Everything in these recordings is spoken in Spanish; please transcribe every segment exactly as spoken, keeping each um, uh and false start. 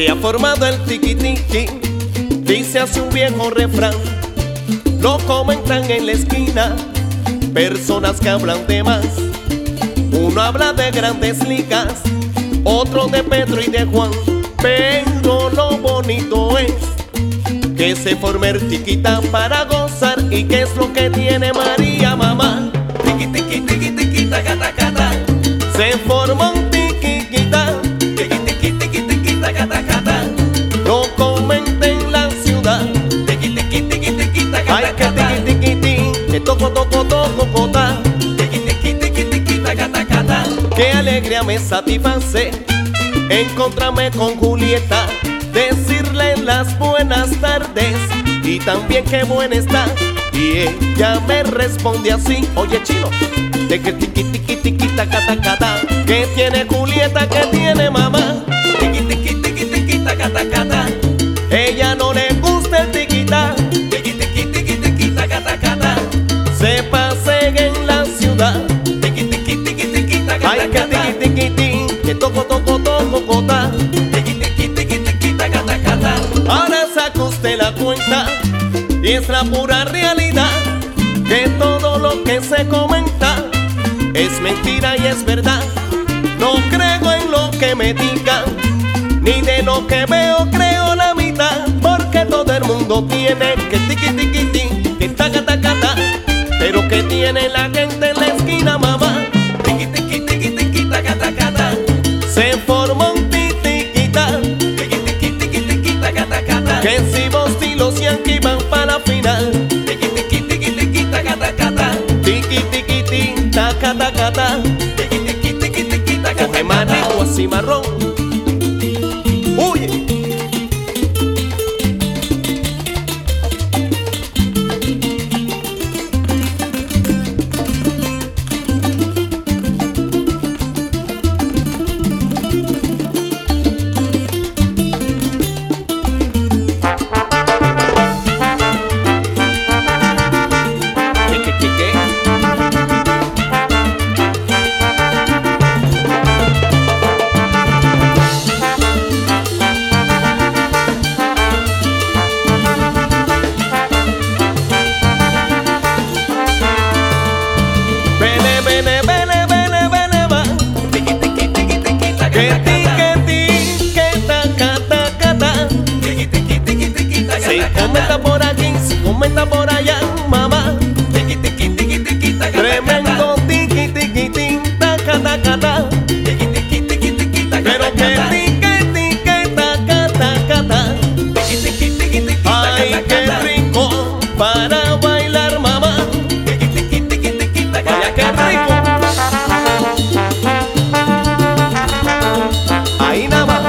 Se ha formado el tiquitiqui, dice así un viejo refrán. Lo comentan en la esquina personas que hablan de más. Uno habla de grandes ligas, otro de Pedro y de Juan. Pero lo bonito es que se forme el tiquita para gozar. ¿Y qué es lo que tiene María, mamá? Tiqui, tiqui, tiqui, tiqui, taca, taca, ta. Se forma un tiquita, Tiqui, tiqui, tiqui, tiqui, taca, taca, ta. lo comenta en la ciudad. Tiqui, tiqui, tiqui, tiqui, taca, Ay, que taca, ta. tiqui, tiqui, tiqui, que toco, toco, toco, cota. Tiqui, tiqui, tiqui, tiqui, taca, taca, ta. Qué alegría me satisface encontrarme con Julieta, decirle las buenas tardes y también qué buena está. Y ella me responde así: oye, chino, de que tiqui, tiqui, tiqui, taca, taca, ta. ¿Qué tiene Julieta? ¿Qué tiene mamá? Tiqui, tiqui, tiqui, tiqui, taca, taca, ta. Ella no le gusta el tiquita, Tiqui, tiqui, tiqui, tiqui, taca, taca, ta. se pasea en la ciudad. Tiqui, tiqui, tiqui, tiqui, taca, Ay, que taca, ta. tiqui, tiqui, tiqui, que toco, toco, toco, cota. Tiqui, tiqui, tiqui, tiqui, taca, taca, ta. Ahora saca usted la cuenta y es la pura realidad que todo lo que se comenta es mentira y es verdad. No creo en lo que me digan, ni de lo que veo creo la mitad, porque todo el mundo tiene que tiqui, tiqui, tiqui, que taca, taca, ta. Pero que tiene la gente en la esquina, mamá. Tiqui, tiqui, tiqui, tiqui, taca, taca, ta. Se formó un titiquita, Tiqui, tiqui, tiqui, tiqui, taca, taca, ta. que si vos y los Yankees van para la final. Tiqui, tiqui, tiqui, tiqui, taca, taca, ta. Tiki tiki tiki, taca taca ta. Tiqui, tiqui, tiqui, tiqui, taca, Coge taca, marico ta. así marrón. Huye. ¿Qué, qué, qué, qué? Vene, vene, vene, vene, vene, va. Tiqui, tiqui, tiqui, tiqui, taca, Que taca, ti, ta. que ti, que taca, taca, ta. Tiqui, tiqui, tiqui, tiqui, taca, Se taca, ta. comenta por aquí, se comenta por allá, mamá. Tiqui, tiqui, tiqui, tiqui, taca, taca, ta. Tremendo tiki, tiki, tiki, taca, taca, ta. Tiqui, tiqui, tiqui, tiqui, taca, Pero taca, que ta. tique, tique, taca, taca, ta. Tiqui, tiqui, tiqui, tiqui, taca, Ay, taca, qué ta. rico para bailar, mamá. Tiqui, tiqui, tiqui, tiqui, taca, Vaya, qué taca, ta. rico. Ahí nada más.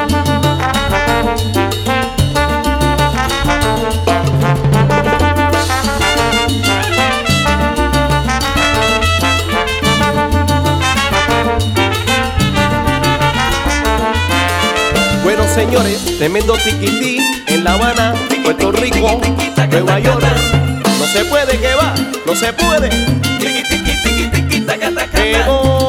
Bueno, señores, tremendo tiquití en La Habana, Puerto Rico, Nueva York. No se puede, que va, no se puede. Tiqui, tiqui, tiqui, tiqui, taca, taca, ta. Pero